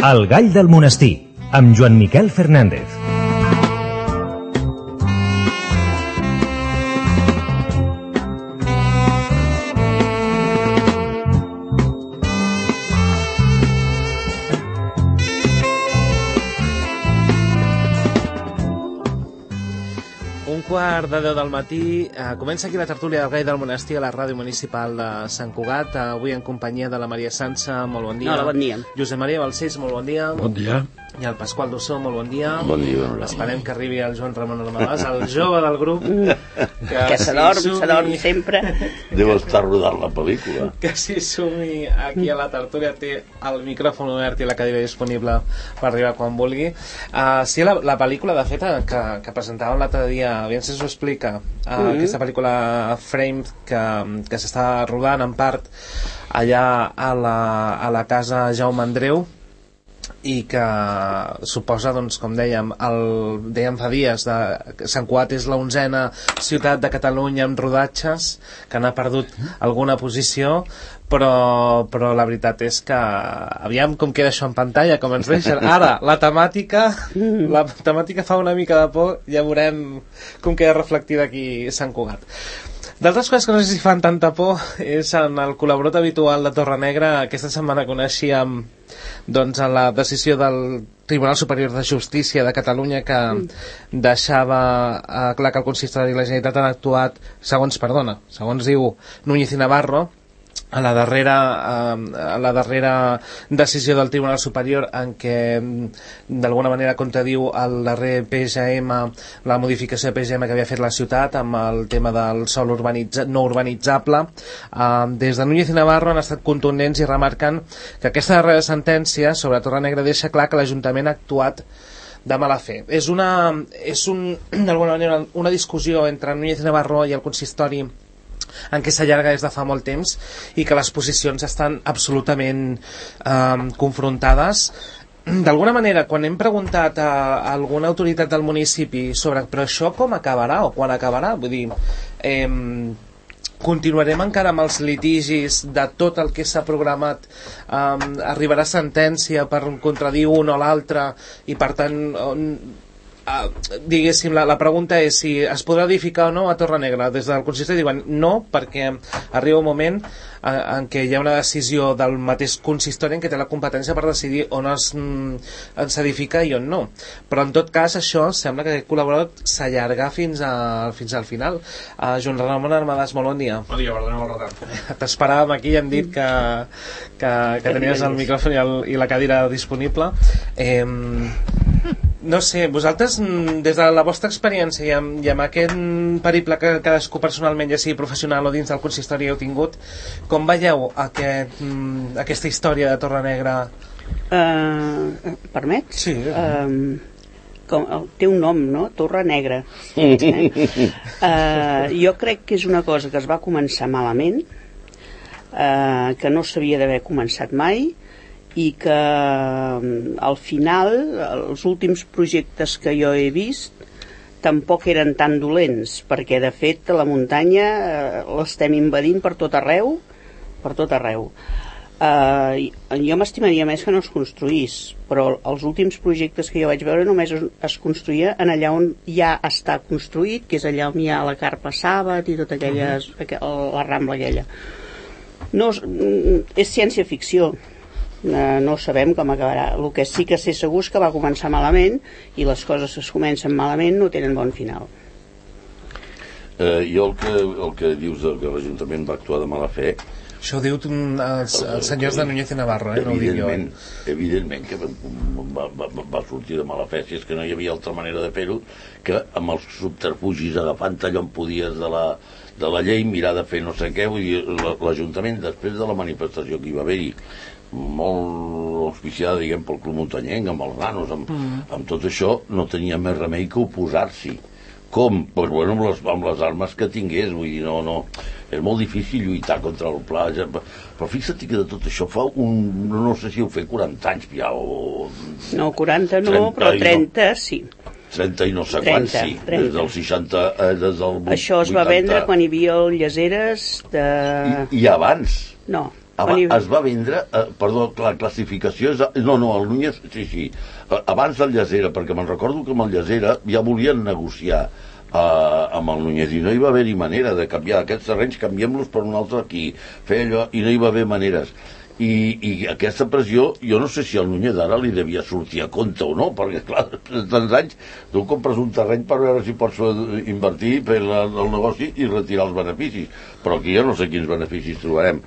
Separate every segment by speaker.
Speaker 1: El gall del monestir, amb Joan Miquel Fernández.
Speaker 2: Quart de 10 del matí, comença aquí la tertúlia del Gall del Monestir a la ràdio municipal de Sant Cugat, avui en companyia de la Maria Sança, molt bon dia.
Speaker 3: Hola, bon dia.
Speaker 2: Josep Maria Balcells, molt bon dia.
Speaker 4: Bon dia.
Speaker 2: I el Pasqual Dossó, molt bon dia.
Speaker 4: Bon dia.
Speaker 2: Esperem que arribi el Joan Ramon Armadàs, el jove del grup.
Speaker 3: Que s'adorm sempre.
Speaker 4: Deu estar rodant la pel·lícula.
Speaker 2: Que s'hi sumi aquí a la tertúlia, té el micròfon obert i la cadira disponible per arribar quan vulgui. Sí, la pel·lícula, de fet, que presentàvem l'altre dia, aviam si s'ho explica, aquesta pel·lícula Framed que s'està rodant en part allà a la casa Jaume Andreu, i que suposa, doncs, com dèiem fa dies, Sant Cugat és la 11ª ciutat de Catalunya amb rodatges, que n'ha perdut alguna posició, però la veritat és que aviam com queda això en pantalla, com ens deixen. Ara, la temàtica fa una mica de por, ja veurem com queda reflectida aquí Sant Cugat. D'altres coses que no sé si fan tanta por és en el col·laborat habitual de Torrenegra. Aquesta setmana coneixíem doncs la decisió del Tribunal Superior de Justícia de Catalunya que deixava clar que el consistori i la Generalitat han actuat segons diu Núñez i Navarro a la darrera decisió del Tribunal Superior, en què d'alguna manera contradiu el darrer PGM, la modificació de PGM que havia fet la ciutat amb el tema del sòl no urbanitzable. Des de Núñez i Navarro han estat contundents i remarquen que aquesta darrera sentència sobre Torrenegra deixa clar que l'Ajuntament ha actuat de mala fe. És d'alguna manera una discussió entre Núñez i Navarro i el consistori en què s'allarga des de fa molt temps i que les posicions estan absolutament confrontades. D'alguna manera, quan hem preguntat a alguna autoritat del municipi sobre però això com acabarà o quan acabarà, vull dir, continuarem encara amb els litigis de tot el que s'ha programat, arribarà sentència per contradir un o l'altre i per tant diguéssim, la pregunta és si es podrà edificar o no a Torrenegra. Des del consistori diuen no, perquè arriba un moment en què hi ha una decisió del mateix consistori en què té la competència per decidir on s'edifica i on no, però en tot cas això sembla que aquest col·laborat s'allarga fins al final. Joan Ramon Armadàs, molt bon dia.
Speaker 5: Bon dia, perdoneu el retard.
Speaker 2: T'esperàvem aquí i hem dit que tenies el micròfon i la cadira disponible. No sé, vosaltres, des de la vostra experiència i amb aquest periple que cadascú personalment, ja sigui professional o dins del consistori, heu tingut, com veieu aquesta història de Torrenegra?
Speaker 3: Permets?
Speaker 2: Sí.
Speaker 3: Té un nom, no? Torrenegra. Jo crec que és una cosa que es va començar malament, que no s'havia d'haver començat mai, i que al final els últims projectes que jo he vist tampoc eren tan dolents, perquè de fet la muntanya l'estem invadint per tot arreu. Jo m'estimaria més que no es construís, però els últims projectes que jo vaig veure només es construïa en allà on ja està construït, que és allà on hi ha la Carpa Sàbat i tota la Rambla aquella. No, és ciència-ficció. No sabem com acabarà. El que sí que sé segur és que va començar malament, i les coses que es comencen malament no tenen bon final.
Speaker 4: Jo el que dius que l'Ajuntament va actuar de mala fe,
Speaker 2: això ho diu els senyors de Núñez i Navarro, no ho dic jo.
Speaker 4: Evidentment que va sortir de mala fe, si és que no hi havia altra manera de fer-ho que amb els subterfugis, agafant allò on podies de la llei, mirar de fer no sé què. Vull dir, l'Ajuntament, després de la manifestació que hi va haver-hi, molt auspiciada, diguem, pel Club Muntanyenc, amb els nanos, amb tot això, no tenia més remei que oposar-s'hi. Com? Pues bueno, amb les armes que tingués. Vull dir, no, és molt difícil lluitar contra el pla, però fixa't que de tot això fa no sé si ho fer 40 anys ja, o...
Speaker 3: No, 40 no, però 30 sí.
Speaker 4: 30 i no sé quants, sí. 30. Des del 60, des del 80.
Speaker 3: Això es va vendre quan hi havia el Llaceres de...
Speaker 4: I abans.
Speaker 3: No.
Speaker 4: es va vendre, perdó, la classificació és... No, el Núñez, sí, abans del Llasera, perquè me'n recordo que amb el Llasera ja volien negociar amb el Núñez i no hi va haver-hi manera de canviar aquests terrenys, canviem-los per un altre aquí, fer allò, i no hi va haver maneres. I aquesta pressió, jo no sé si al Núñez ara li devia sortir a compte o no, perquè clar, després de tants anys tu compres un terreny per veure si pots invertir, fer el negoci i retirar els beneficis, però aquí jo no sé quins beneficis trobarem.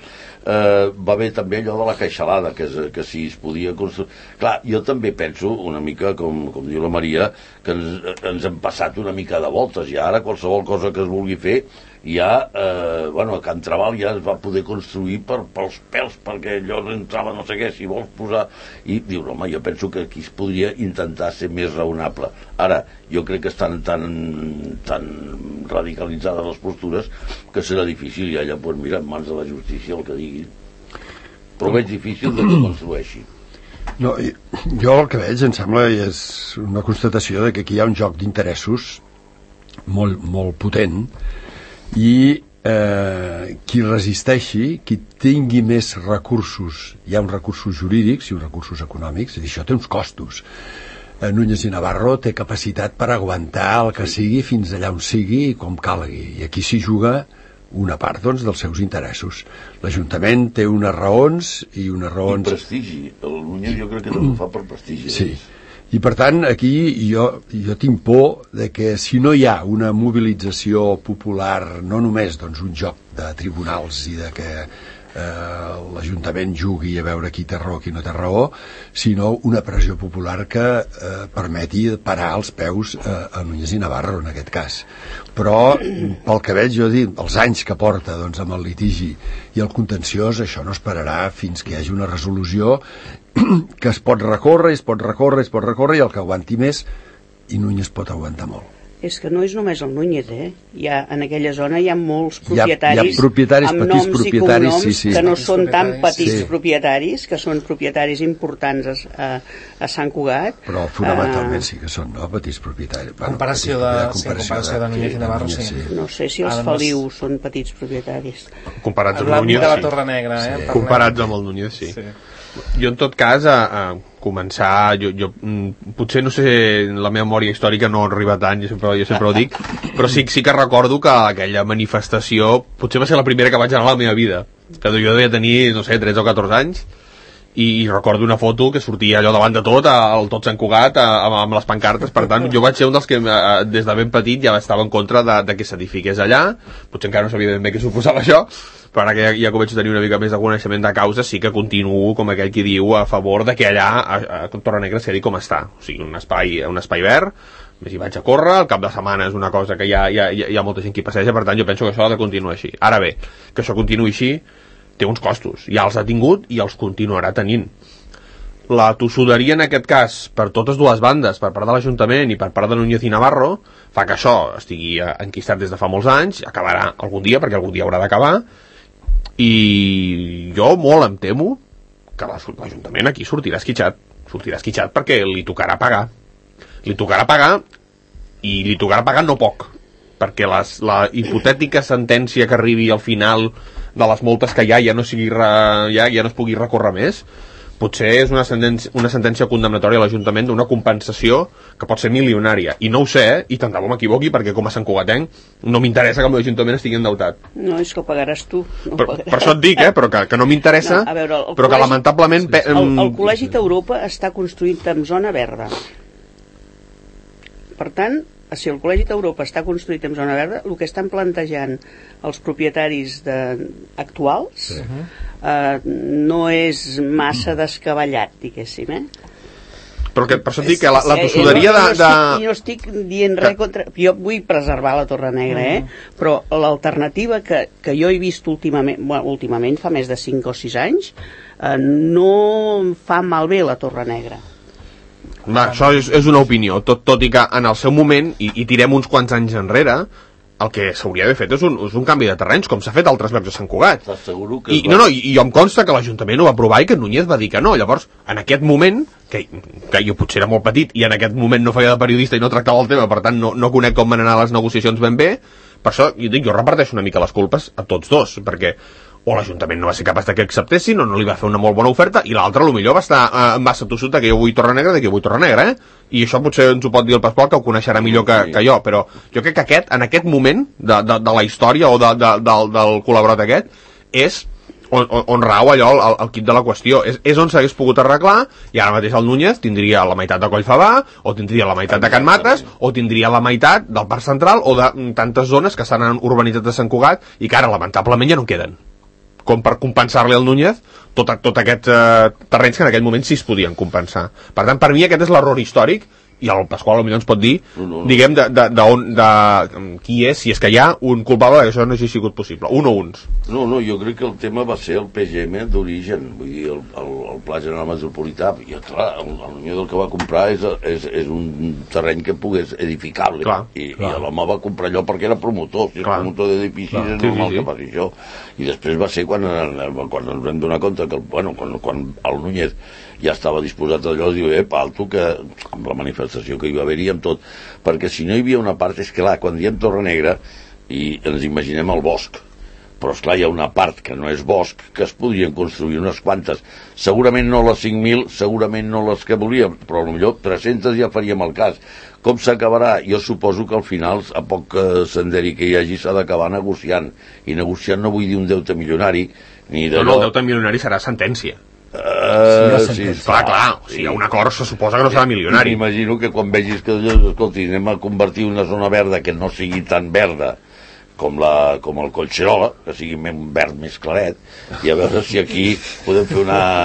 Speaker 4: Va haver també allò de la caixalada, que si es podia construir... Clar, jo també penso una mica, com diu la Maria, que ens hem passat una mica de voltes, i ara qualsevol cosa que es vulgui fer ja, a Can Trabal ja es va poder construir pels pèls, perquè allò entrava no sé què, si vols posar... I diu, home, jo penso que aquí es podria intentar ser més raonable. Ara, jo crec que estan tan radicalitzades les postures que serà difícil, i allà, doncs mira, en mans de la justícia el que diguin. Però ho veig difícil de que construeixi.
Speaker 5: No, jo el que veig, em sembla, és una constatació de que aquí hi ha un joc d'interessos molt, molt potent, i qui resisteixi, qui tingui més recursos, hi ha uns recursos jurídics i uns recursos econòmics, és a dir, això té uns costos. Núñez i Navarro té capacitat per aguantar el que sigui fins allà on sigui i com calgui, i aquí s'hi juga una part, doncs, dels seus interessos. L'Ajuntament té unes raons i unes raons...
Speaker 4: I prestigi. El Núñez jo crec que també ho fa per prestigi.
Speaker 5: Sí. I per tant aquí jo tinc por de que si no hi ha una mobilització popular, no només doncs, un joc de tribunals i de que l'Ajuntament jugui a veure qui té raó, qui no té raó, sinó una pressió popular que permeti parar els peus a Núñez i Navarro en aquest cas. Però pel que veig jo dir, els anys que porta doncs, amb el litigi i el contenciós, això no es pararà fins que hi hagi una resolució que es pot recórrer i el que aguanti més, i Núñez pot aguantar molt.
Speaker 3: És que no és només el Núñez, en aquella zona hi ha molts propietaris,
Speaker 5: hi ha propietaris,
Speaker 3: amb
Speaker 5: petits
Speaker 3: noms
Speaker 5: propietaris,
Speaker 3: i cognoms, que no són tan petits propietaris, que són propietaris importants a Sant Cugat.
Speaker 5: Però fonamentalment sí que són, no?, petits propietaris.
Speaker 2: Comparació de Núñez i Navarro, sí.
Speaker 3: No sé si els Feliu són petits propietaris.
Speaker 6: Comparats amb el Núñez,
Speaker 2: de la Torre Negra,
Speaker 6: sí. Comparats amb el Núñez, sí. Jo en tot cas a començar jo potser no sé, la meva memòria històrica no arriba tant, jo sempre ho dic, però sí que recordo que aquella manifestació potser va ser la primera que vaig anar a la meva vida, que jo devia tenir, no sé, 13 o 14 anys, i recordo una foto que sortia allò davant de tot, al tot Sant Cugat, amb les pancartes. Per tant, jo vaig ser un dels que des de ben petit ja estava en contra de que s'edifiqués allà. Potser encara no sabia ben bé què suposava això, però ara que ja començo a tenir una mica més de coneixement de causa, sí que continuo, com aquell qui diu, a favor de que allà a Torrenegra quedi com està, o sigui, un espai verd. Més hi vaig a córrer, al cap de setmana és una cosa que hi ha molta gent que hi passeja, per tant jo penso que això ha de continuar així. Ara bé, que això continuï així té uns costos, ja els ha tingut i els continuarà tenint. La tossuderia en aquest cas, per totes dues bandes, per part de l'Ajuntament i per part de Núñez i Navarro, fa que això estigui enquistat des de fa molts anys, acabarà algun dia, perquè algun dia haurà d'acabar, i jo molt em temo que l'Ajuntament aquí sortirà esquitxat perquè li tocarà pagar i li tocarà pagar no poc, perquè la hipotètica sentència que arribi al final de les moltes que ja no es pugui recórrer més, potser és una sentència condemnatòria a l'Ajuntament d'una compensació que pot ser milionària, i no ho sé, i tant de bo m'equivoqui, perquè com a Sant Cugatenc no m'interessa que el meu Ajuntament estigui endeutat.
Speaker 3: No, és que ho pagaràs tu.
Speaker 5: Per això et dic, però que no m'interessa, però que lamentablement...
Speaker 3: El Col·legi d'Europa està construït en zona verda. Per tant, si el Col·legi d'Europa està construït en zona verda, el que estan plantejant els propietaris actuals no és massa descabellat, diguéssim,
Speaker 5: Però per això et dic que la tossuderia
Speaker 3: no estic dient res contra... Jo vull preservar la Torre Negra, però l'alternativa que jo he vist últimament, fa més de 5 o 6 anys, no fa malbé la Torre Negra.
Speaker 5: Això és una opinió, tot i que en el seu moment, i tirem uns quants anys enrere, el que s'hauria d'haver fet és un canvi de terrenys, com s'ha fet a altres llocs de Sant Cugat. I jo em consta que l'Ajuntament ho va aprovar i que Núñez va dir que no. Llavors, en aquest moment, que jo potser era molt petit i en aquest moment no feia de periodista i no tractava el tema, per tant no conec com van anar les negociacions ben bé, per això jo reparteixo una mica les culpes a tots dos, perquè
Speaker 6: o l'Ajuntament no va ser capaç que acceptessin, o no li va fer una molt bona oferta, i l'altre potser va estar massa tossut que jo vull Torrenegra, que jo vull Torrenegra, i això potser ens ho pot dir el Pasqual, que ho coneixerà millor que jo, però jo crec que en aquest moment de la història o del col·laborat aquest és on rau allò el quid de la qüestió, és on s'hagués pogut arreglar, i ara mateix el Núñez tindria la meitat de Collfabà, o tindria la meitat de Can Mates, o tindria la meitat del Parc Central, o de tantes zones que s'han urbanitzat de Sant Cugat i que ara lamentablement ja no queden, com per compensar-li al Núñez tot aquests terrenys que en aquell moment sí es podien compensar. Per tant, per mi aquest és l'error històric, i el Pasqual potser ens pot dir, diguem, de qui és, si és que hi ha un culpable que això no hagi sigut possible, un o uns.
Speaker 4: No, jo crec que el tema va ser el PGM d'origen, vull dir, el Pla General Metropolità, i clar, el Núñez el que va comprar és un terreny que pogués edificable, i l'home va comprar allò perquè era promotor, si és promotor d'edificis és normal que passi això, i després va ser quan ens vam donar compte que, quan el Núñez ja estava disposat a allò, diu, alto, que amb la manifestació que hi va haver-hi amb tot, perquè si no hi havia una part, és clar, quan diem Torrenegra i ens imaginem el bosc, però esclar, hi ha una part que no és bosc, que es podrien construir unes quantes, segurament no les 5.000, segurament no les que volíem, però potser 300 ja faríem el cas. Com s'acabarà? Jo suposo que al final, a poc senderi que hi hagi, s'ha d'acabar negociant, i negociant no vull dir un deute milionari, ni de...
Speaker 6: No, el deute milionari serà sentència.
Speaker 4: Sí,
Speaker 6: clar, si hi ha un acord se suposa que no serà milionari.
Speaker 4: M'imagino que quan vegis que, escolti, anem a convertir una zona verda que no sigui tan verda com el Collserola, que sigui un verd més claret, i a veure si aquí podem fer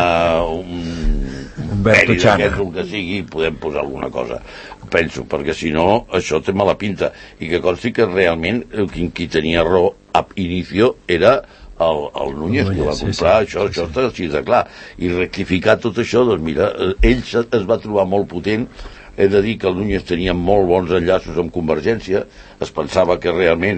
Speaker 4: un peri d'aquest, el que sigui, podem posar alguna cosa, penso, perquè si no això té mala pinta, i que consti que realment qui tenia raó a inicio era el Núñez, que va comprar això està així de clar, i rectificar tot això, doncs mira, ell es va trobar molt potent. He de dir que el Núñez tenia molt bons enllaços amb Convergència, es pensava que realment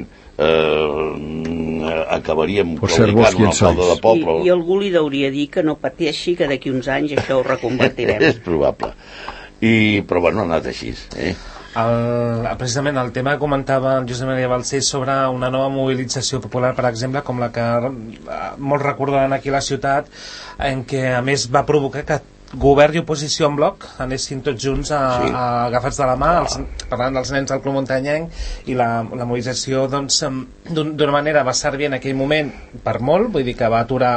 Speaker 4: acabaríem claudicant un alcalde de poble,
Speaker 3: i algú li hauria dir que no pateixi, que d'aquí uns anys això ho reconvertirem.
Speaker 4: És probable, però bueno, ha anat així,
Speaker 2: precisament el tema que comentava el Josep Maria Balcells sobre una nova mobilització popular, per exemple, com la que molts recorden aquí a la ciutat, en què a més va provocar que govern i oposició en bloc anessin tots junts agafats de la mà, parlant dels nens del Club Muntanyenc, i la mobilització doncs d'una manera va servir en aquell moment per molt, vull dir que va aturar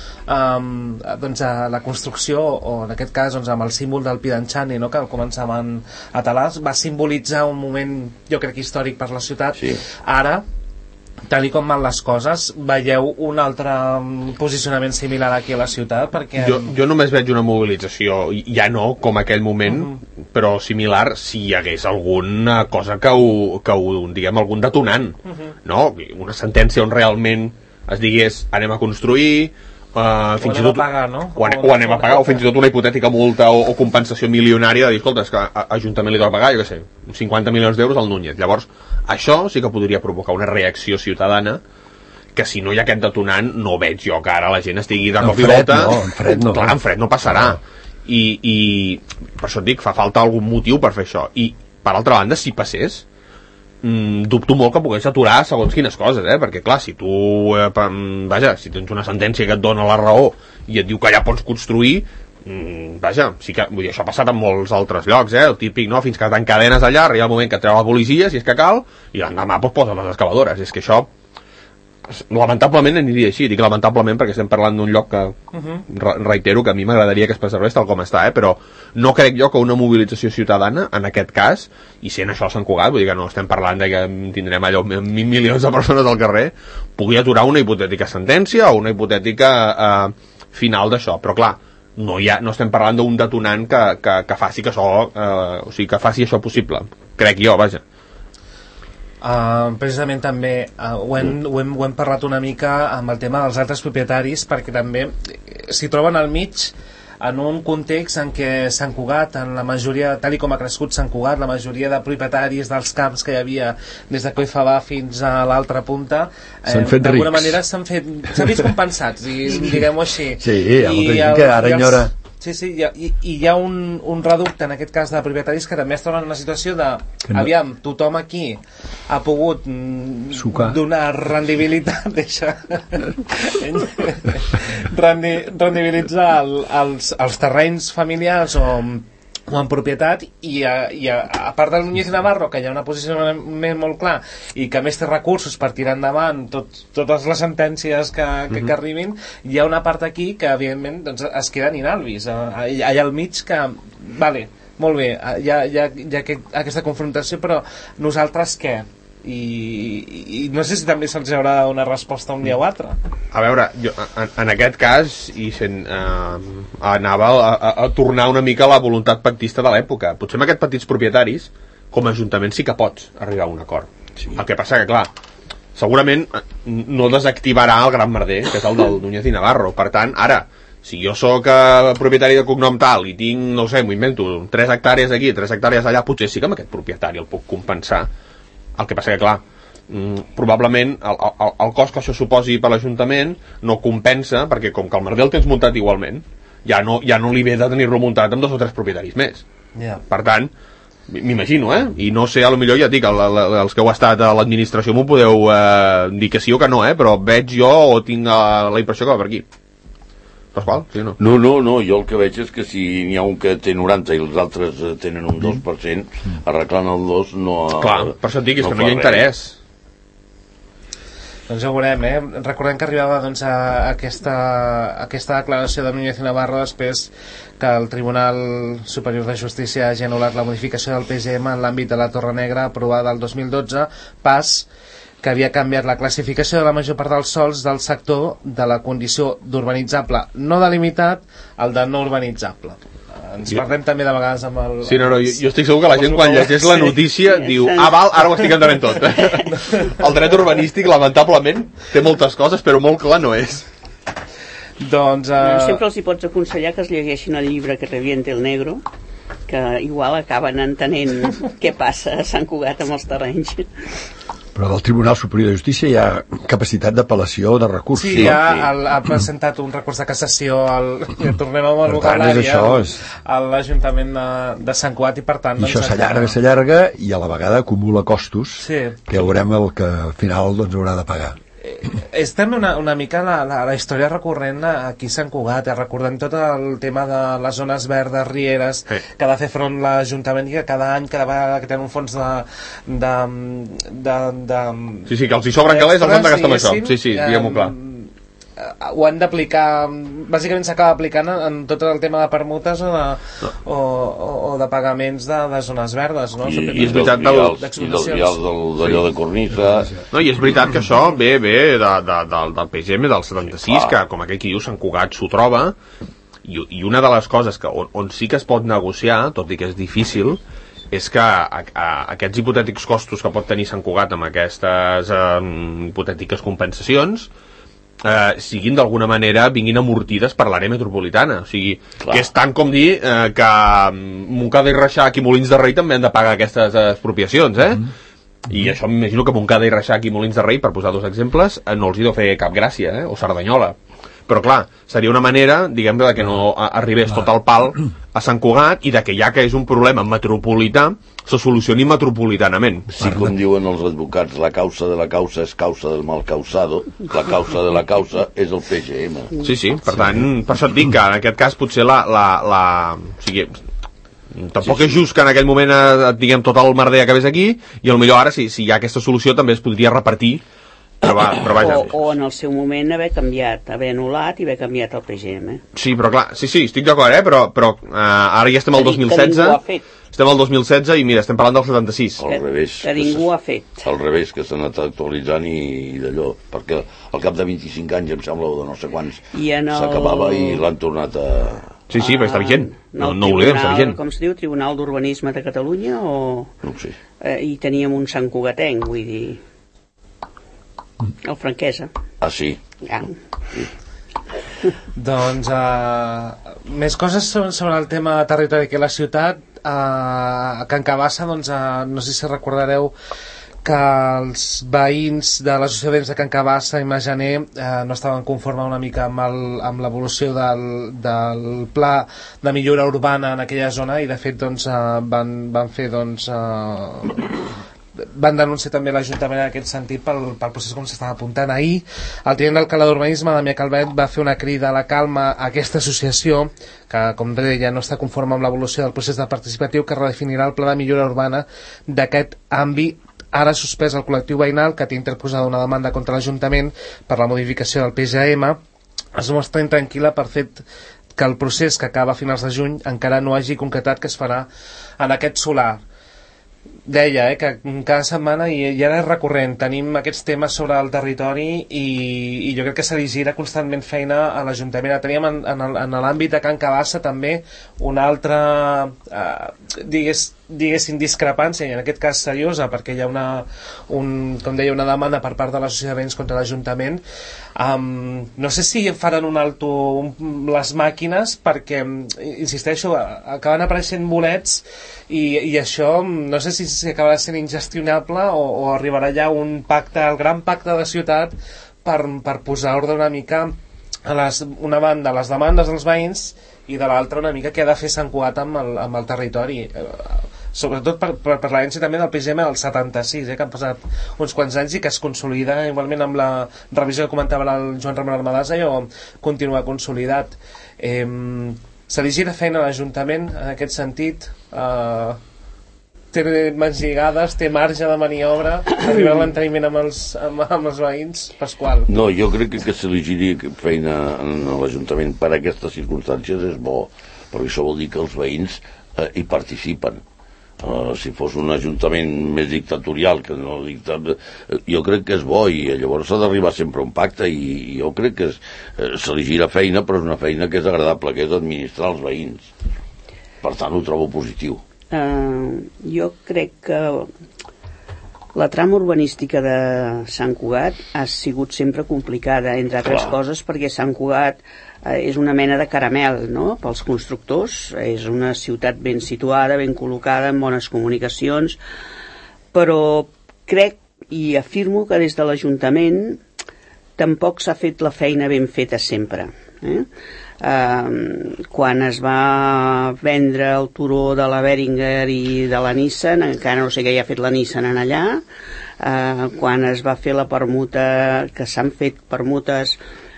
Speaker 2: la construcció, o en aquest cas doncs, amb el símbol del Pidanxani, no?, que el començaven a talar, va simbolitzar un moment, jo crec, històric per la ciutat. Ara, tal com van les coses, veieu un altre posicionament similar aquí a la ciutat? Perquè...
Speaker 6: Jo només veig una mobilització, ja no com aquell moment, però similar si hi hagués alguna cosa que ho diguem, algun detonant, no? Una sentència on realment es digués anem a construir, fins i tot
Speaker 2: pagar, no?
Speaker 6: o anem a pagar, o fins i tot una hipotètica multa o compensació milionària de dir, escolta, és que Ajuntament li toca pagar, jo què sé, 50 milions d'euros al Núñez. Llavors, això sí que podria provocar una reacció ciutadana, que si no hi ha aquest detonant no veig jo que ara la gent estigui de cop i volta. Clar, en fred no passarà, i per això et dic, fa falta algun motiu per fer això. I per altra banda, si passés, dubto molt que pogués aturar segons quines coses, perquè clar, si tu si tens una sentència que et dona la raó i et diu que allà pots construir, sí que, vull dir, això ha passat en molts altres llocs, el típic, no?, fins que t'encadenes allà, arriba el moment que et treu la policia, si és que cal, i l'endemà posen les excavadores. És que això lamentablement aniria així, dic lamentablement perquè estem parlant d'un lloc que reitero que a mi m'agradaria que es preservés tal com està, però no crec jo que una mobilització ciutadana en aquest cas, i sent això a Sant Cugat, vull dir que no estem parlant de que tindrem allò 1.000 milions de persones al carrer, pugui aturar una hipotètica sentència o una hipotètica final d'això. Però clar, no estem parlant d'un detonant que faci que això o sigui, que faci això possible, crec jo, vaja.
Speaker 2: Precisament també ho hem parlat una mica amb el tema dels altres propietaris, perquè també s'hi troben al mig en un context en què Sant Cugat, en la majoria, tal com ha crescut Sant Cugat, la majoria de propietaris dels camps que hi havia des de Collfabà fins a l'altra punta,
Speaker 5: d'alguna
Speaker 2: manera s'han vist compensats, diguem-ho així.
Speaker 5: Sí, hi ha molta gent que ara enyora
Speaker 2: Sí, hi ha un reducte, en aquest cas de propietaris, que també es troben en una situació de, aviam, tothom aquí ha pogut donar rendibilitat, rendibilitzar els terrenys familiars o en propietat, i a part del Núñez i Navarro, que hi ha una posició molt clar i que més té recursos per tirar endavant totes les sentències que arribin, hi ha una part aquí que evidentment doncs, es queden inalvis allà al mig, que vale, molt bé, hi ha aquesta confrontació, però nosaltres què? I no sé si també se'ls haurà una resposta un dia o altre.
Speaker 6: A veure, jo, en aquest cas anava a tornar una mica a la voluntat pactista de l'època. Potser amb aquests petits propietaris, com a ajuntament, sí que pots arribar a un acord. El que passa que, clar, segurament no desactivarà el gran merder, que és el del Núñez i Navarro. Per tant, ara, si jo sóc propietari de cognom tal i tinc, no sé, m'ho invento, 3 hectàrees aquí, 3 hectàrees allà, potser sí que amb aquest propietari el puc compensar. El que passa que, clar, probablement el cost que això suposi per l'Ajuntament no compensa, perquè com que el merder el tens muntat igualment, ja no li ve de tenir-lo muntat amb 2 o 3 propietaris més. Per tant, m'imagino, i no sé, a lo millor ja dic, els que heu estat a l'administració m'ho podeu dir que sí o que no, però veig jo o tinc la impressió que va per aquí. Pasqual, sí o no?
Speaker 4: No, jo el que veig és que si n'hi ha un que té 90 i els altres tenen un 2%, arreglant el 2 no...
Speaker 6: Clar, per això et dic, és que no hi ha interès.
Speaker 2: Doncs ja ho veurem, Recordem que arribava doncs, a aquesta declaració de Núñez i Navarro després que el Tribunal Superior de Justícia hagi anul·lat la modificació del PGM en l'àmbit de la Torre Negra aprovada el 2012, pas que havia canviat la classificació de la major part dels sols del sector de la condició d'urbanitzable no delimitat al de no urbanitzable. Ens parlem també de vegades amb el...
Speaker 6: Sí, jo estic segur que la gent quan llegeix la notícia diu, val, ara ho estic entenent tot. El dret urbanístic, lamentablement, té moltes coses, però molt clar no és.
Speaker 2: Doncs...
Speaker 3: Sempre els hi pots aconsellar que es llegeixin el llibre que reviente el negro, que igual acaben entenent què passa a Sant Cugat amb els terrenys.
Speaker 5: Però del Tribunal Superior de Justícia hi ha capacitat d'apel·lació de recurs.
Speaker 2: Sí, ha presentat un recurs de cassació tornem amb el vocabulari a l'Ajuntament de Sant Cugat, i per tant...
Speaker 5: I això s'allarga i a la vegada acumula costos que veurem el que al final haurà de pagar.
Speaker 2: És també una mica la història recurrent aquí a Sant Cugat, recordant tot el tema de les zones verdes, rieres, que ha de fer front l'Ajuntament, i que cada any, cada vegada que tenen un fons
Speaker 6: Sí, que els hi sobren calés, els han de gastar amb això. Sí, diguem-ho clar.
Speaker 2: Ho han d'aplicar, bàsicament s'acaba aplicant en tot el tema de permutes o de pagaments de zones verdes, no?
Speaker 6: I és veritat
Speaker 4: d'allò de cornisa.
Speaker 6: No, i és veritat que això ve del PGM del 76, que com aquell qui diu Sant Cugat s'ho troba, i una de les coses on sí que es pot negociar, tot i que és difícil, és que aquests hipotètics costos que pot tenir Sant Cugat amb aquestes hipotètiques compensacions siguin d'alguna manera, vinguin amortides per l'àrea metropolitana. O sigui, que és tant com dir que Montcada i Reixac i Molins de Rei també han de pagar aquestes expropiacions, I això m'imagino que Montcada i Reixac i Molins de Rei, per posar 2 exemples, no els hi deu fer cap gràcia, o Cerdanyola. Però clar, seria una manera, diguem, de que no arribés tot el pal a Sant Cugat, i de que ja que és un problema metropolità se solucioni metropolitanament.
Speaker 4: Sí, com diuen els advocats, la causa de la causa és causa del mal causado, la causa de la causa és el PGM.
Speaker 6: Sí, per tant, per això et dic que en aquest cas potser o sigui, tampoc és just que en aquell moment diguem tot el merder acabés aquí, i potser ara si hi ha aquesta solució també es podria repartir, però vaja.
Speaker 3: O en el seu moment haver anul·lat i haver canviat el PGM.
Speaker 6: Sí, però clar, sí, estic d'acord, però ara ja estem al 2016. Estem al 2016 i mira, estem parlant del 76.
Speaker 4: Al revés.
Speaker 3: Que ningú ha fet.
Speaker 4: Al revés, que s'ha anat actualitzant i d'allò, perquè al cap de 25 anys, em sembla, o de no sé quants, s'acabava i l'han tornat a...
Speaker 6: Sí, perquè està vigent. No oblidem, està vigent.
Speaker 3: Com es diu? Tribunal d'Urbanisme de Catalunya o...
Speaker 4: No ho sé.
Speaker 3: I teníem un Sant Cugatenc, vull dir... El Franquesa.
Speaker 4: Ah, sí.
Speaker 2: Doncs més coses sobre el tema de territori que la ciutat. A Can Cabassa, doncs, no sé si recordareu que els veïns de l'associació de veïns de Can Cabassa i Majaner no estaven conformes una mica amb l'evolució del pla de millora urbana en aquella zona, i de fet doncs, van fer doncs, van denunciar també l'Ajuntament en aquest sentit pel procés com s'estava apuntant. Ahir el tinent d'alcalde d'Urbanisme, Damià Calvet, va fer una crida a la calma a aquesta associació que, com deia, no està conforme amb l'evolució del procés de participatiu que redefinirà el pla de millora urbana d'aquest àmbit, ara suspès el col·lectiu veïnal, que té interposada una demanda contra l'Ajuntament per la modificació del PGM. Es mostra intranquil·la per fet que el procés, que acaba a finals de juny, encara no hagi concretat que es farà en aquest solar. Deia que cada setmana i ara és recurrent, tenim aquests temes sobre el territori i jo crec que se li gira constantment feina a l'Ajuntament. Teníem en l'àmbit de Can Cabassa també una altra diguéssim discrepància, i en aquest cas seriosa, perquè hi ha com deia, una demanda per part de l'associació de veïns contra l'Ajuntament. No sé si faran un alto les màquines, perquè insisteixo, acaben apareixent bolets i això no sé si acabarà sent ingestionable o arribarà ja un pacte, el gran pacte de ciutat per posar ordre una mica a una banda les demandes dels veïns i de l'altra una mica què ha de fer Sant Cugat amb el territori, sobretot per l'herència també del PGM del 76, que han passat uns quants anys i que es consolida igualment amb la revisió que comentava el Joan Ramon Armadasa, o continua consolidat. Se li gira feina a l'Ajuntament en aquest sentit, té mans lligades, té marge de maniobra, arribar a l'enteniment amb els veïns. Pasqual.
Speaker 4: No, jo crec que se li giri feina a l'Ajuntament per aquestes circumstàncies és bo, perquè això vol dir que els veïns hi participen. Si fos un ajuntament més dictatorial que no jo crec que és bo, i llavors s'ha d'arribar sempre a un pacte, i jo crec que se li gira feina, però és una feina que és agradable, que és administrar els veïns. Per tant, ho trobo positiu.
Speaker 3: Jo crec que la trama urbanística de Sant Cugat ha sigut sempre complicada, entre altres coses perquè Sant Cugat és una mena de caramel, no?, pels constructors. És una ciutat ben situada, ben col·locada, amb bones comunicacions, però crec i afirmo que des de l'Ajuntament tampoc s'ha fet la feina ben feta sempre. Quan es va vendre el turó de la Beringer i de la Nissan, encara no sé què hi ha fet la Nissan en allà, quan es va fer la permuta, que s'han fet permutes,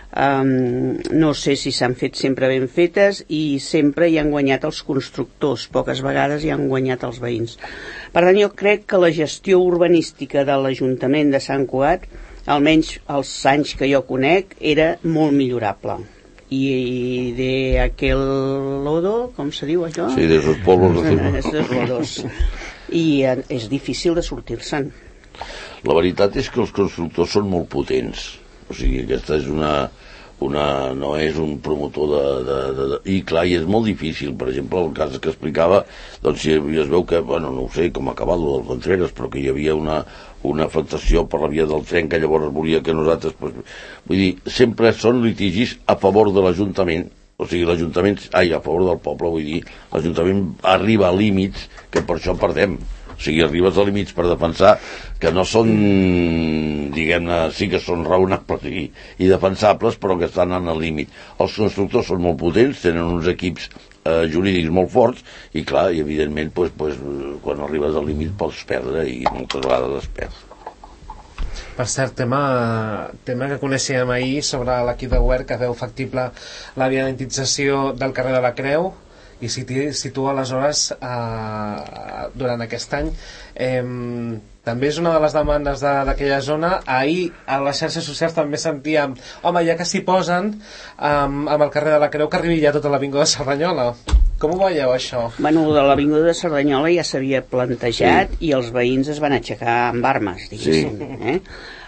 Speaker 3: no sé si s'han fet sempre ben fetes, i sempre hi han guanyat els constructors, poques vegades hi han guanyat els veïns. Per tant, jo crec que la gestió urbanística de l'Ajuntament de Sant Cugat, almenys els anys que jo conec, era molt millorable. I de aquel lodo, com se diu això?
Speaker 4: Sí, de esos polvos.
Speaker 3: Esos lodos. I és difícil de sortir-se'n.
Speaker 4: La veritat és que els constructors són molt potents. O sigui, aquesta és no és un promotor i clar, i és molt difícil. Per exemple, el cas que explicava, doncs es veu que, bueno, no ho sé com ha acabat el del Contreras, però que hi havia una afectació per la via del tren, que llavors volia que nosaltres, vull dir, sempre són litigis a favor de l'Ajuntament, o sigui, l'Ajuntament, a favor del poble, vull dir, l'Ajuntament arriba a límits que per això perdem. O sigui, arribes a límits per defensar que no són, diguem-ne, sí que són raonables i defensables, però que estan al límit. Els constructors són molt potents, tenen uns equips jurídics molt forts, i clar, i evidentment quan arribes al límit pots perdre, i moltes vegades es perd.
Speaker 2: Per cert, tema que coneixíem ahir sobre l'equip de govern que veu factible la viabilització del carrer de la Creu, i situa aleshores durant aquest any. També és una de les demandes d'aquella zona. Ahir a les xarxes socials també sentíem, home, ja que s'hi posen amb el carrer de la Creu, que arribi ja tota l'avinguda de Cerdanyola. Com ho veieu, això?
Speaker 3: Bueno, de l'avinguda de Cerdanyola ja s'havia plantejat, i els veïns es van aixecar amb armes, diguéssim.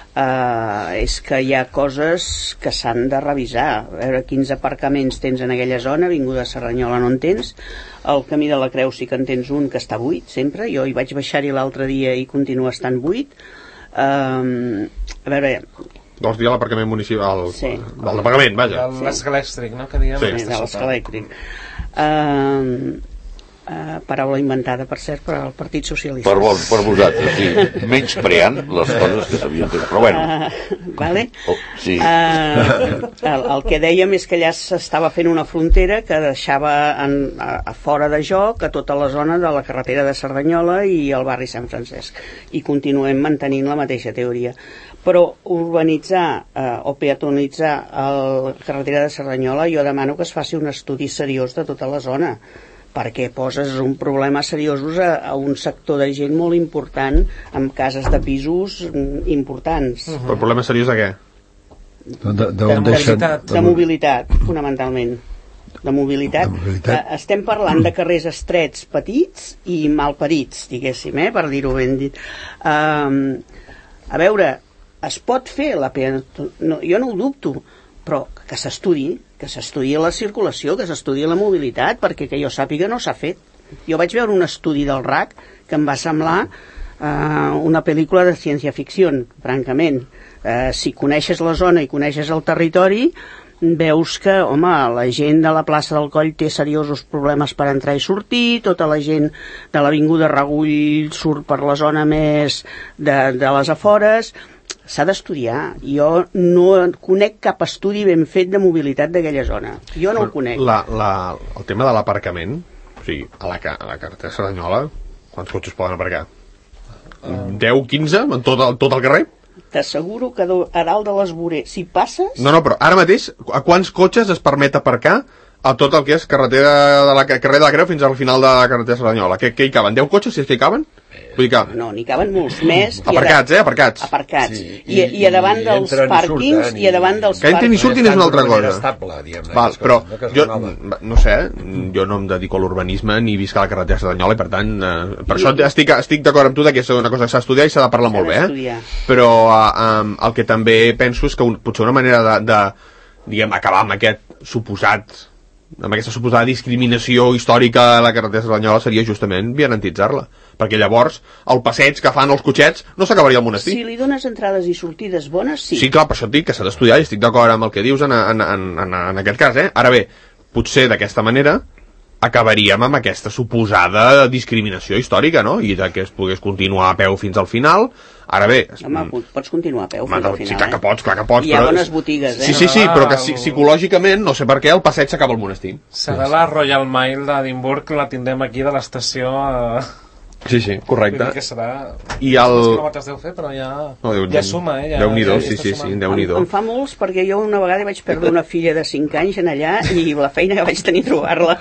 Speaker 3: És que hi ha coses que s'han de revisar. A veure quins aparcaments tens en aquella zona. Avinguda de Cerdanyola no en tens, el camí de la Creu sí que en tens un que està buit sempre, jo hi vaig baixar-hi l'altre dia i continua estant buit. A veure,
Speaker 6: vols dir l'aparcament municipal?
Speaker 3: Sí.
Speaker 6: L'aparcament, vaja.
Speaker 2: L'esc elèctric, no? Que diguem,
Speaker 6: sí,
Speaker 3: l'esc elèctric. paraula inventada, per cert, per al Partit Socialista.
Speaker 4: Per vosaltres, sí. Menys preant les coses que s'havien fet, però bueno.
Speaker 3: Vale?
Speaker 4: Sí.
Speaker 3: El que dèiem és que allà s'estava fent una frontera que deixava a fora de joc a tota la zona de la carretera de Cerdanyola i el barri Sant Francesc. I continuem mantenint la mateixa teoria. Però urbanitzar o peatonitzar la carretera de Cerdanyola, jo demano que es faci un estudi seriós de tota la zona, perquè poses un problema seriosos a un sector de gent molt important amb cases de pisos importants.
Speaker 6: Però problema seriós de què?
Speaker 3: De mobilitat, fonamentalment. De mobilitat. Estem parlant de carrers estrets, petits i malparits, diguéssim, per dir-ho ben dit. A veure, es pot fer la no, jo no ho dubto, però que s'estudi la circulació, que s'estudi la mobilitat, perquè que jo sàpiga no s'ha fet. Jo vaig veure un estudi del RAC que em va semblar una pel·lícula de ciència-ficció, francament. Si coneixes la zona i coneixes el territori, veus que, home, la gent de la plaça del Coll té seriosos problemes per entrar i sortir, tota la gent de l'avinguda Regull surt per la zona més de les afores. S'ha d'estudiar. Jo no conec cap estudi ben fet de mobilitat d'aquella zona. Jo no ho conec.
Speaker 6: El tema de l'aparcament, o sigui, a la carretera Cerdanyola, quants cotxes poden aparcar? 10, 15 en tot el carrer?
Speaker 3: T'asseguro que a dalt de les voreres, si passes...
Speaker 6: No, però ara mateix, a quants cotxes es permet aparcar a tot el que és carrer de la Creu fins al final de la carretera Cerdanyola? Què hi caben? 10 cotxes, si és que hi caben?
Speaker 3: No, n'hi caben molts més.
Speaker 6: Aparcats, Aparcats.
Speaker 3: Aparcats. Sí, I a davant dels pàrquings, i a davant dels
Speaker 6: que entrin i surtin és una altra cosa.
Speaker 5: Estable, diguem-ne.
Speaker 6: Val, però jo, no sé, jo no em dedico a l'urbanisme ni visc a la carretera Cerdanyola i per tant, per això estic d'acord amb tu que és una cosa que s'ha d'estudiar i s'ha de parlar molt bé, però el que també penso és que potser una manera de diguem, acabar amb aquesta suposada discriminació històrica a la carretera Cerdanyola seria justament vianantitzar-la, perquè llavors el passeig que fan els cotxets no s'acabaria al monestir.
Speaker 3: Si li dones entrades i sortides bones, sí.
Speaker 6: Sí, clar, per això et dic que s'ha d'estudiar i estic d'acord amb el que dius en aquest cas, Ara bé, potser d'aquesta manera acabaríem amb aquesta suposada discriminació històrica, no? I que es pogués continuar a peu fins al final. Ara bé...
Speaker 3: Home, pots continuar a peu fins al final,
Speaker 6: sí, clar que pots,
Speaker 3: hi ha bones botigues,
Speaker 6: Sí, però que psicològicament, no sé per què, el passeig s'acaba al monestir.
Speaker 2: Serà la Royal Mile d'Edimburg, la tindrem aquí de l'estació...
Speaker 6: Sí, correcte.
Speaker 2: Que serà...
Speaker 6: I el...
Speaker 2: Els quilòmetres deu fer, però ja suma,
Speaker 6: Déu-n'hi-do, sí, Déu-n'hi-do.
Speaker 3: Em fa molts, perquè jo una vegada vaig perdre una filla de 5 anys en allà i la feina que vaig tenir trobar-la.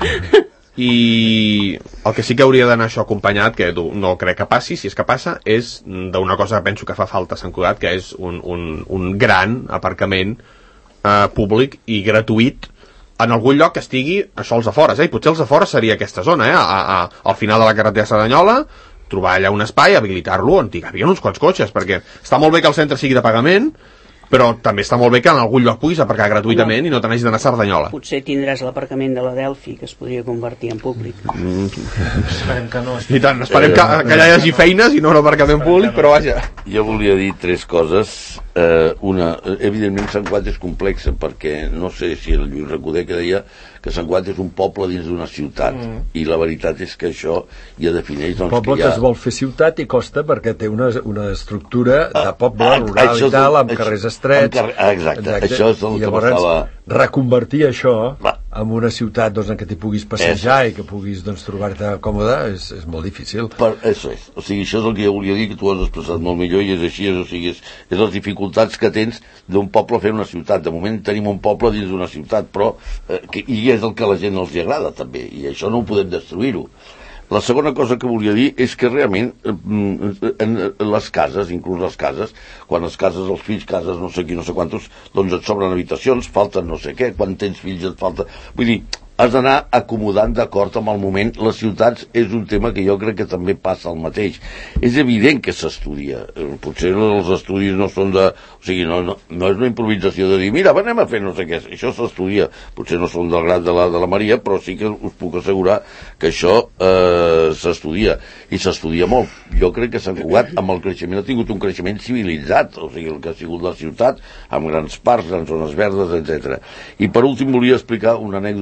Speaker 6: I el que sí que hauria d'anar això acompanyat, que no crec que passi, si és que passa, és d'una cosa que penso que fa falta a Sant Cugat, que és un gran aparcament públic i gratuït en algun lloc que estigui això als afores, i potser als afores seria aquesta zona, al final de la carretera Cerdanyola, trobar allà un espai, habilitar-lo on hi cabien uns quants cotxes, perquè està molt bé que el centre sigui de pagament, però també està molt bé que en algun lloc puguis aparcar gratuïtament i no te n'hagis d'anar a Cerdanyola.
Speaker 3: Potser tindràs l'aparcament de la Delphi, que es podria convertir en públic.
Speaker 2: Esperem que no.
Speaker 6: I tant, esperem que allà hi hagi feines i no un aparcament públic, però vaja.
Speaker 4: Jo volia dir 3 coses. Una, evidentment Sant Cugat és complexa, perquè no sé si el Lluís Recoder que deia que Sant Cugat és un poble dins d'una ciutat, i la veritat és que això ja defineix...
Speaker 5: Un poble que es vol fer ciutat i costa perquè té una estructura de poble rural i tal, amb carrers estrets...
Speaker 4: Exacte, això és el que
Speaker 5: m'estava... Reconvertir això en una ciutat en què t'hi puguis passejar i que puguis trobar-te còmode és molt difícil.
Speaker 4: Això és. O sigui, això és el que jo volia dir, que tu has expressat molt millor, i és així, o sigui, és les dificultats que tens d'un poble fent una ciutat. De moment tenim un poble dins d'una ciutat, però i és el que a la gent els agrada també, i això no ho podem destruir-ho. La segona cosa que volia dir és que realment en les cases, inclús les cases, quan es cases els fills, cases no sé qui, no sé quantos, doncs et sobren habitacions, falten no sé què, quan tens fills et falta... Vull dir, has d'anar acomodant d'acord amb el moment. Les ciutats és un tema que jo crec que també passa el mateix. És evident que s'estudia. Potser els estudis no són de... O sigui, no és una improvisació de dir, mira, anem a fer no sé què. Això s'estudia. Potser no són del grat de la Maria, però sí que us puc assegurar que això s'estudia. I s'estudia molt. Jo crec que Sant Cugat, amb el creixement, ha tingut un creixement civilitzat. O sigui, el que ha sigut la ciutat, amb grans parcs, grans zones verdes, etc. I per últim volia explicar una anècdota que no sé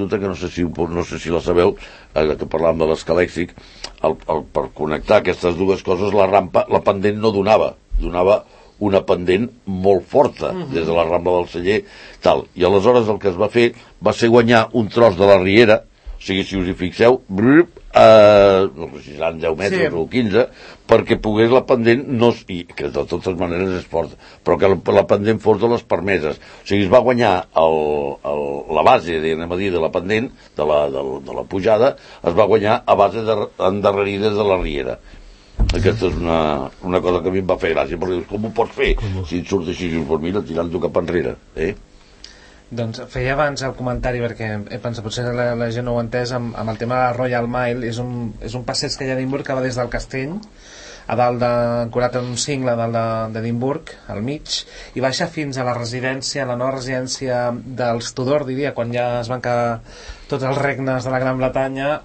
Speaker 4: sé si la sabeu, que parlàvem de l'escalèxic, per connectar aquestes dues coses, la pendent no donava una pendent molt forta des de la Rambla del Celler, tal. I aleshores el que es va fer va ser guanyar un tros de la Riera, o sigui, si us hi fixeu, no sé si seran 10 metres o 15, perquè pogués la pendent, i que de totes maneres és forta, però que la pendent fos de les permeses. O sigui, es va guanyar la base, anem a dir, de la pendent, de la pujada, es va guanyar a base d'endarrerides de la Riera. Aquesta és una cosa que a mi em va fer gràcia, perquè dius, com ho pots fer si et surt així? Pues mira, tirant-ho cap enrere,
Speaker 2: Doncs feia abans el comentari, perquè he pensat, potser la gent no ho ha entès, amb el tema de la Royal Mile. És un passeig que hi ha a Edimburg, que va des del castell a dalt ancorat en un cingle a dalt d'Edimburg, al mig, i baixa fins a la residència, la nova residència dels Tudor, diria, quan ja es van quedar tots els regnes de la Gran Bretanya,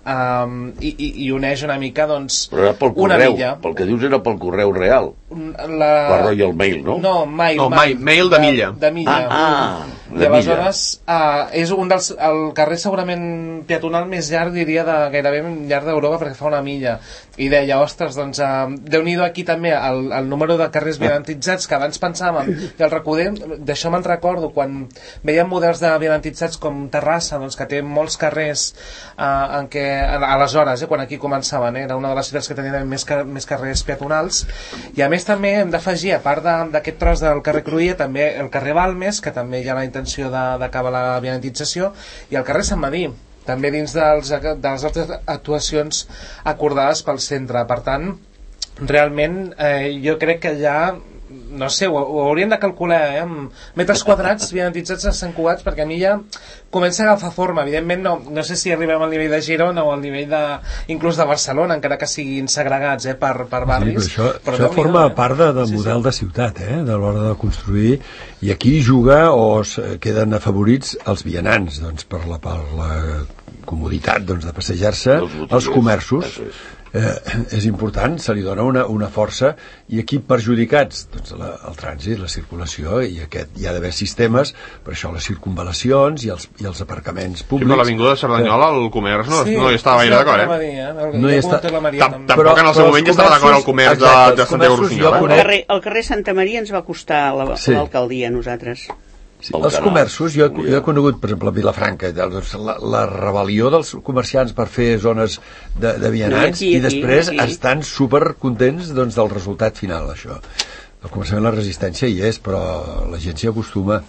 Speaker 2: i uneix una mica, doncs,
Speaker 4: però era pel correu, pel que dius era pel correu real, la Royal Mail, no?
Speaker 2: No,
Speaker 6: Mail de milla.
Speaker 2: De milla. I aleshores és el carrer segurament peatonal més llarg, diria, gairebé llarg d'Europa, perquè fa una milla. I deia, ostres, doncs Déu-n'hi-do aquí també el número de carrers vianantitzats, que abans pensàvem, i el recordem, d'això me'n recordo, quan veiem models de vianantitzats com Terrassa, doncs, que té molts carrers en què, aleshores, quan aquí començaven, era una de les ciutats que tenien més carrers peatonals. I a més també hem d'afegir, a part d'aquest tros del carrer Cruïlla, també el carrer Balmes, que també hi ha la intenció d'acabar la vianantització, i el carrer Sant Medir, també dins de les altres actuacions acordades pel centre. Per tant, realment jo crec que ja, no sé, ho hauríem de calcular amb metres quadrats vianantitzats a Sant Cugat, perquè a mi ja comença a agafar forma. Evidentment no sé si arribem al nivell de Girona o al nivell inclús de Barcelona, encara que siguin segregats per barris.
Speaker 5: Sí, però això forma part del model de ciutat, de l'hora de construir, i aquí juga o queden afavorits els vianants, doncs, per la comoditat, doncs, de passejar-se, els comerços. És important, se li dona una força, i aquí perjudicats, doncs, el trànsit, la circulació, i hi ha d'haver sistemes per això, les circunvalacions i els aparcaments públics.
Speaker 6: Sí, però l'Avinguda de Cerdanyola el comerç no hi estava gaire d'acord,
Speaker 5: no hi està.
Speaker 6: Tampoc en el seu moment ja estava d'acord el comerç de Santiago Rossinyol.
Speaker 3: El carrer Santa Maria ens va costar l'alcaldia a nosaltres.
Speaker 5: Sí, els comerços, jo he conegut, per exemple, a Vilafranca, la rebel·lió dels comerciants per fer zones de vianants, i després estan supercontents del resultat final, això. Al començament la resistència hi és, però la gent s'hi acostuma.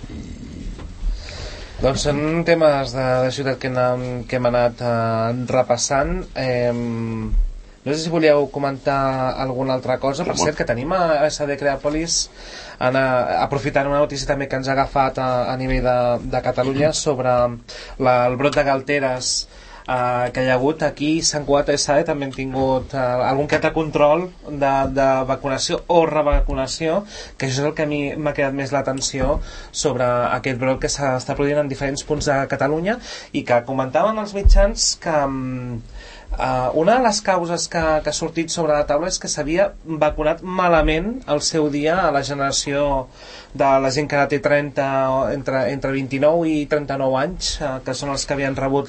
Speaker 2: Doncs són temes de ciutat que hem anat repassant. No sé si volíeu comentar alguna altra cosa. Per cert, que tenim a SD Creàpolis aprofitant una notícia també que ens ha agafat a nivell de Catalunya sobre el brot de galteres que hi ha hagut aquí a Sant Cugat. SD també hem tingut algun que altre control de vacunació o revacunació, que això és el que a mi m'ha quedat més l'atenció sobre aquest brot que s'està produint en diferents punts de Catalunya, i que comentaven els mitjans que una de les causes que ha sortit sobre la taula és que s'havia vacunat malament al seu dia a la generació de la gent que ara té entre 29 i 39 anys, que són els que havien rebut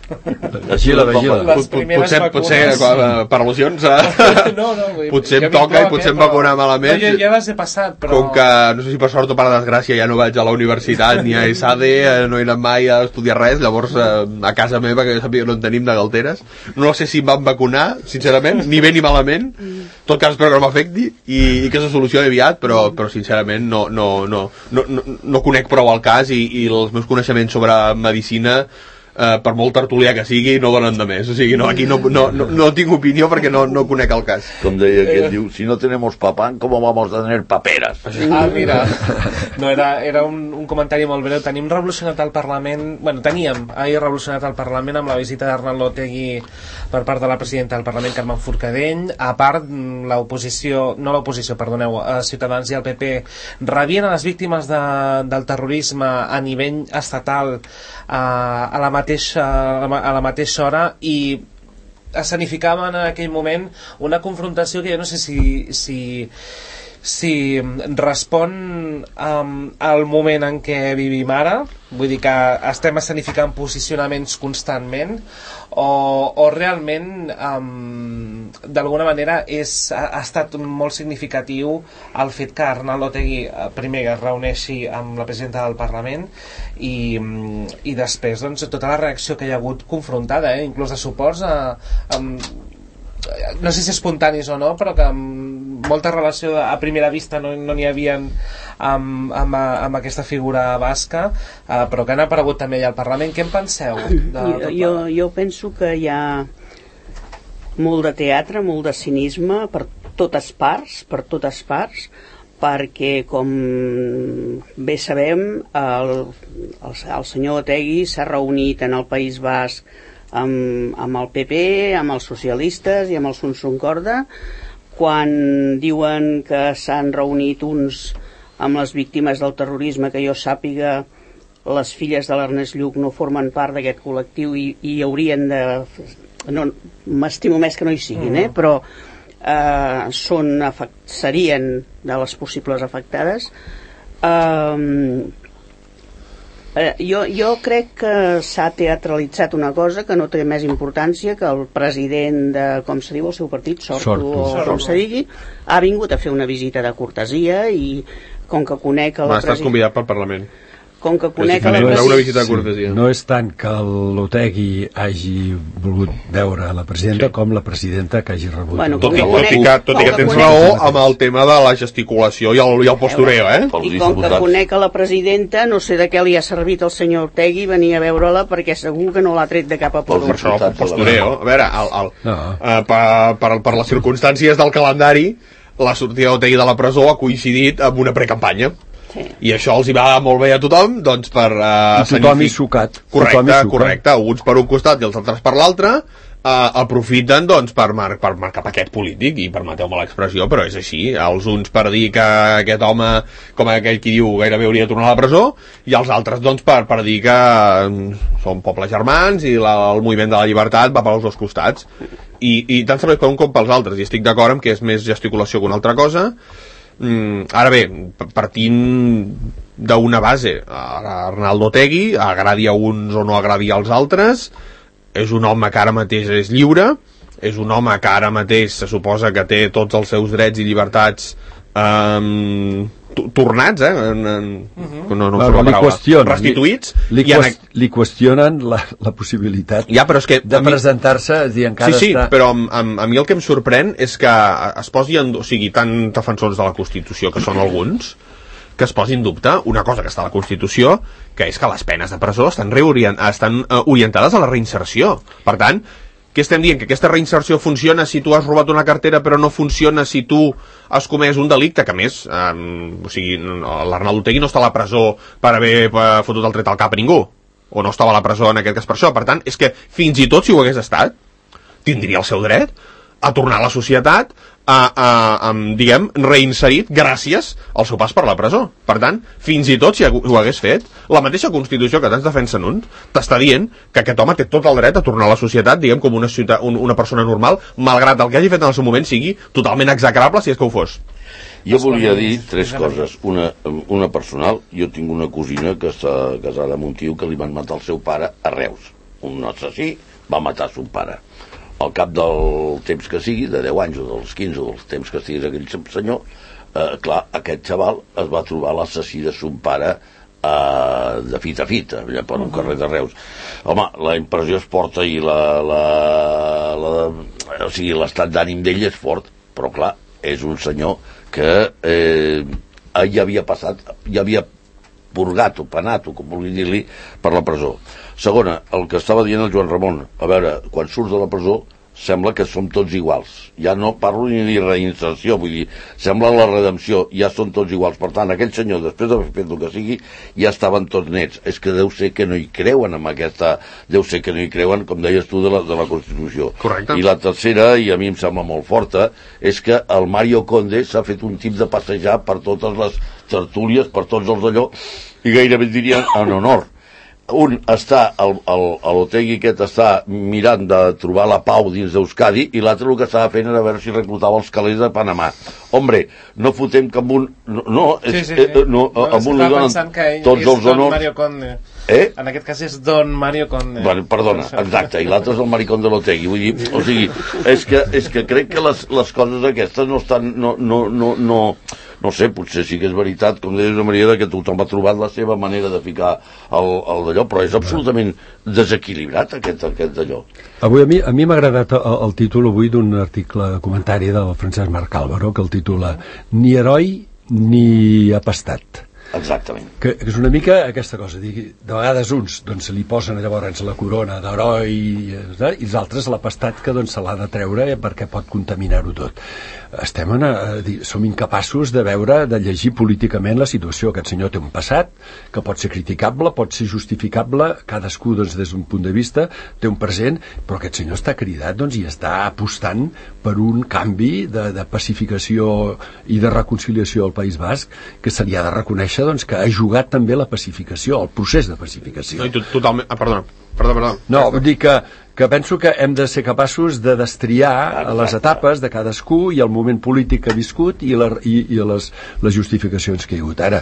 Speaker 2: les primeres vacunes.
Speaker 6: Potser per al·lusions potser em toca i potser em vacuna malament.
Speaker 2: Jo ja les he passat, però...
Speaker 6: Com que, no sé si per sort o per desgràcia, ja no vaig a la universitat ni a ESADE, no he anat mai a estudiar res, llavors a casa meva, que sàpiga no en tenim de galteres, no sé si em van vacunar, sincerament, ni bé ni malament. En tot cas espero que no m'afecti i que se solucioni aviat, però sincerament no conec prou el cas, i els meus coneixements sobre medicina, per molt tertulià que sigui, no donen de més. O sigui, aquí no tinc opinió perquè no conec el cas.
Speaker 4: Com deia aquell, diu, si no tenemos papán, ¿cómo vamos a tener paperas?
Speaker 2: Mira, no, era un comentari molt breu. Tenim revolucionat el Parlament, teníem ahir revolucionat el Parlament amb la visita d'Arnaldo Otegi per part de la presidenta del Parlament, Carmen Forcadell. A part, Ciutadans i el PP rebien a les víctimes del terrorisme a nivell estatal a la mateixa hora, i escenificaven en aquell moment una confrontació que jo no sé si si respon al moment en què vivim ara, vull dir que estem escenificant posicionaments constantment, o realment d'alguna manera ha estat molt significatiu el fet que Arnaldo Otegi primer es reuneixi amb la presidenta del Parlament i després doncs, tota la reacció que hi ha hagut confrontada, inclús de suports no sé si espontanis o no, però que amb molta relació a primera vista no n'hi havia amb aquesta figura basca, però que han aparegut també allà al Parlament. Què en penseu?
Speaker 3: Jo penso que hi ha molt de teatre, molt de cinisme per totes parts, perquè, com bé sabem, el senyor Otegi s'ha reunit en el País Basc amb el PP, amb els socialistes i amb el Sonsorda. Quan diuen que s'han reunit uns amb les víctimes del terrorisme, que jo sàpiga, les filles de l'Ernest Lluch no formen part d'aquest col·lectiu i haurien de... No, m'estimo més que no hi siguin, però serien de les possibles afectades. Jo crec que s'ha teatralitzat una cosa que no té més importància, que el president de, com se diu el seu partit, Sortu o com se digui, ha vingut a fer una visita de cortesia i com que conec
Speaker 6: va estar convidat pel Parlament.
Speaker 3: Com que conec
Speaker 6: una visita de cortesia.
Speaker 5: No és tant que l'Otegi hagi volgut veure la presidenta com la presidenta que hagi rebut.
Speaker 6: Bueno, tot i que tens raó amb el tema de la gesticulació i el postureo,
Speaker 3: I com que conec a la presidenta, no sé de què li ha servit el senyor Otegi venir a veure-la, perquè segur que no l'ha tret de cap a por.
Speaker 6: Per això el postureo. A veure, per les circumstàncies del calendari, la sortida d'Otegi de la presó ha coincidit amb una precampanya. Sí. I això els hi va molt bé a tothom, doncs per...
Speaker 5: tothom hi sucat.
Speaker 6: Correcte, uns per un costat i els altres per l'altre, aprofiten doncs per marcar paquet polític, i permeteu-me l'expressió, però és així, els uns per dir que aquest home, com aquell qui diu, gairebé hauria de tornar a la presó, i els altres doncs per dir que són pobles germans i el moviment de la llibertat va pels dos costats, i tant serveix per un com pels altres, i estic d'acord amb que és més gesticulació que una altra cosa. Ara bé, partint d'una base, Arnaldo Otegi, agradi a uns o no agradi als altres, és un home que ara mateix és lliure, és un home que ara mateix se suposa que té tots els seus drets i llibertats tornats, restituïts.
Speaker 5: Li qüestionen la possibilitat de presentar-se i encara
Speaker 6: sí, però a mi el que em sorprèn és que es posi o sigui, tan defensors de la Constitució que són alguns, que es posi en dubte una cosa que està a la Constitució, que és que les penes de presó estan orientades a la reinserció. Per tant, què estem dient? Que aquesta reinserció funciona si tu has robat una cartera, però no funciona si tu has comès un delicte, que a més l'Arnaldo Otegi no està a la presó per haver fotut el tret al cap a ningú, o no estava a la presó en aquest cas per això. Per tant, és que fins i tot si ho hagués estat, tindria el seu dret a tornar a la societat, diguem, reinserit gràcies al seu pas per la presó. Per tant, fins i tot si ho hagués fet, la mateixa Constitució que tants defensen uns t'està dient que aquest home té tot el dret a tornar a la societat, diguem, com una persona normal, malgrat el que hagi fet en el seu moment sigui totalment execrable, si és que ho fos.
Speaker 4: Jo volia dir tres coses. Una personal. Jo tinc una cosina que està casada amb un tio que li van matar el seu pare a Reus. Un assassí va matar son pare. Al cap del temps que sigui, de 10 anys o dels 15 o dels temps que estigués aquell senyor, clar, aquest xaval es va trobar l'assassí de son pare de fita a fita, allà per un carrer de Reus. Home, la impressió és forta i o sigui, l'estat d'ànim d'ell és fort, però clar, és un senyor que ja havia passat, ja havia purgat o penat, o com vulgui dir-li, per la presó. Segona, el que estava dient el Joan Ramon, a veure, quan surts de la presó sembla que som tots iguals. Ja no parlo ni de reinserció, vull dir, sembla la redempció, ja són tots iguals. Per tant, aquell senyor, després d'haver fet el que sigui, ja estaven tots nets. És que deu ser que no hi creuen amb aquesta... Deu ser que no hi creuen, com deies tu, de la Constitució.
Speaker 6: Correcte.
Speaker 4: I la tercera, i a mi em sembla molt forta, és que el Mario Conde s'ha fet un tip de passejar per totes les tertúlies, per tots els d'allò, i gairebé dirien en honor un està, l'Otegui aquest està mirant de trobar la pau dins d'Euskadi i l'altre el que estava fent era veure si reclutava els calés de Panamà. Hombre, no fotem que amb un... amb un li donen tots els honors...
Speaker 2: Mario Conde. En aquest cas és Don Mario Conde.
Speaker 4: Bueno, perdona, exacte, i l'altre és el maricón de l'Otegui. Vull dir, o sigui, és que crec que les coses aquestes no estan... No sé, potser sí que és veritat, com deia Maria, que tothom ha trobat la seva manera de ficar el d'allò, però és absolutament desequilibrat aquest d'allò.
Speaker 5: Avui a mi m'ha agradat el títol avui d'un article comentari del Francesc Marc Álvaro, que el titula Ni heroi ni apestat.
Speaker 4: Exactament.
Speaker 5: Que és una mica aquesta cosa, de vegades uns doncs, se li posen llavors la corona d'heroi i els altres l'apestat que doncs, se l'ha de treure perquè pot contaminar-ho tot. Som incapaços de veure, de llegir políticament la situació. Aquest senyor té un passat que pot ser criticable, pot ser justificable, cadascú doncs, des d'un punt de vista té un present, però aquest senyor està cridat doncs, i està apostant per un canvi de pacificació i de reconciliació al País Basc, que se li ha de reconèixer doncs, que ha jugat també la pacificació, el procés de pacificació.
Speaker 6: No, totalment... Perdona.
Speaker 5: No, vull dir que penso que hem de ser capaços de destriar les etapes de cadascú i el moment polític que ha viscut i les justificacions que hi ha hagut. Ara,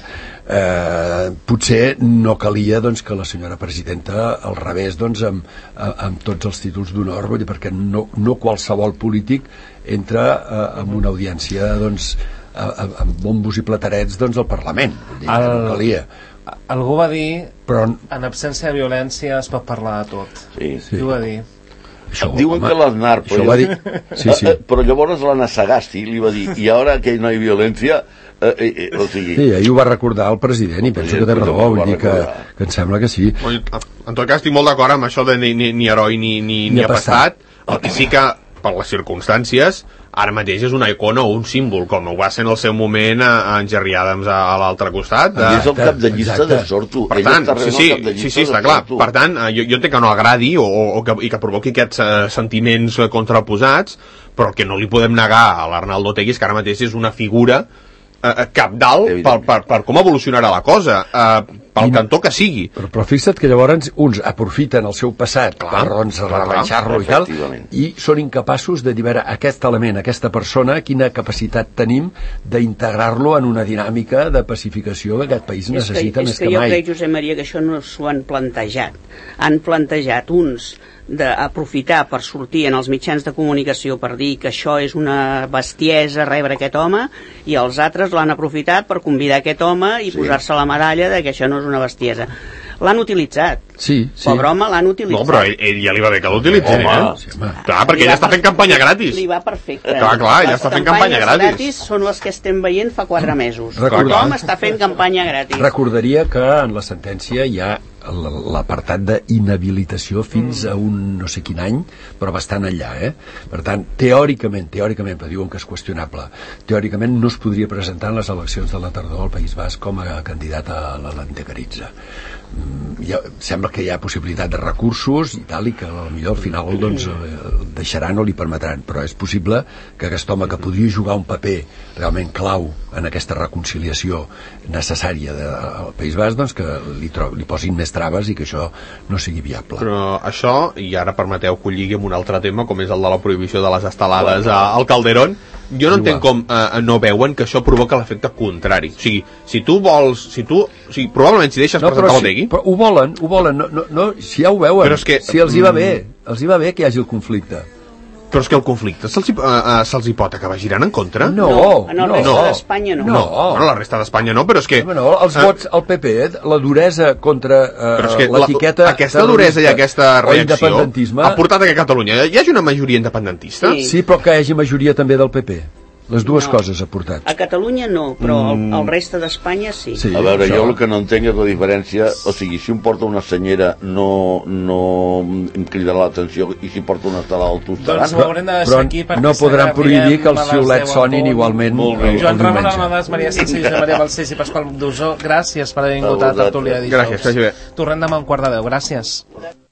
Speaker 5: potser no calia doncs, que la senyora presidenta al revés doncs, amb tots els títols d'honor, perquè no qualsevol polític entra en una audiència doncs, amb bombos i platarets doncs, al Parlament. No calia.
Speaker 2: Algú va dir en absència de violència es pot parlar de tot.
Speaker 4: Sí.
Speaker 2: Qui ho va dir?
Speaker 4: Diuen que l'Aznar, però llavors l'Anna Sagasti li va dir i ara que no hi ha violència
Speaker 5: sí, ahir ho va recordar el president i penso que té raó, vull dir que em sembla que sí.
Speaker 6: En tot cas estic molt d'acord amb això de ni heroi ni apestat. El que sí que per les circumstàncies ara mateix és una icona o un símbol, com ho va ser en el seu moment en Gerry Adams a l'altre costat.
Speaker 4: És el cap de llista de Sortu.
Speaker 6: Per tant, sí, està clar. Per tant, jo entenc que no agradi i que provoqui aquests sentiments contraposats, però que no li podem negar a l'Arnaldo Otegi que ara mateix és una figura capdalt per com evolucionarà la cosa, pel cantó que sigui.
Speaker 5: Però fixa't que llavors uns aprofiten el seu passat per rebaixar-lo i tal, i són incapaços de dir, aquest element, aquesta persona, quina capacitat tenim d'integrar-lo en una dinàmica de pacificació que aquest país necessita més que mai.
Speaker 3: És que jo crec, Josep Maria, que això no s'ho han plantejat. Han plantejat uns d'aprofitar per sortir en els mitjans de comunicació per dir que això és una bestiesa rebre aquest home, i els altres l'han aprofitat per convidar aquest home i posar-se la medalla de que això no és una bestiesa. L'han utilitzat.
Speaker 5: Sí.
Speaker 3: Pobre home, l'han utilitzat.
Speaker 6: No, però ell ja li va bé que l'utilitzin, Clar, perquè ell està fent campanya gratis.
Speaker 3: Li va perfecte.
Speaker 6: Clar, ell està fent campanya gratis.
Speaker 3: Les gratis són les que estem veient fa 4 mesos. Tothom està fent campanya gratis.
Speaker 5: Recordaria que en la sentència hi ha l'apartat d'inhabilitació fins a un no sé quin any, però bastant enllà, Per tant, teòricament, però diuen que és qüestionable, teòricament no es podria presentar en les eleccions de la tardor al País Basc com a candidat a l'Antegaritza. Sembla que hi ha possibilitat de recursos i tal, i que potser al final doncs, deixaran o li permetran, però és possible que aquest home que podria jugar un paper realment clau en aquesta reconciliació necessària del País Basc, doncs que li posin més traves i que això no sigui viable.
Speaker 6: Però això, i ara permeteu que ho lligui amb un altre tema, com és el de la prohibició de les estelades al Calderón, jo no entenc com no veuen que això provoca l'efecte contrari. O sigui, probablement si deixes presentar l'Otegi...
Speaker 5: Però ho volen, si ja ho veuen, si els hi va bé que hi hagi el conflicte.
Speaker 6: Però és que el conflicte se'ls hi pot acabar girant en contra?
Speaker 5: No.
Speaker 3: En la resta d'Espanya no.
Speaker 6: Bueno, la resta d'Espanya no, però és que...
Speaker 5: Els vots al PP, la duresa contra l'etiqueta...
Speaker 6: Aquesta duresa i aquesta reacció ha portat a que a Catalunya hi hagi una majoria independentista?
Speaker 5: Sí, però que hi hagi majoria també del PP. Les dues coses ha portat.
Speaker 3: A Catalunya no, però el reste d'Espanya sí.
Speaker 4: A veure, jo el que no entenc és la diferència, o sigui, si un porta una senyera no em cridarà l'atenció, i si porta una estelada al tostaran...
Speaker 5: Però no podran prohibir que els xiulets sonin igualment el
Speaker 2: Joan Ramon
Speaker 5: diumenge.
Speaker 2: Armadàs, Maria Sánchez, Maria Balcells i Pasqual Dusó, gràcies per haver vingut a la tertúlia dijous.
Speaker 6: Gràcies, que vagi bé.
Speaker 2: Tornem demà a 11:15. Gràcies.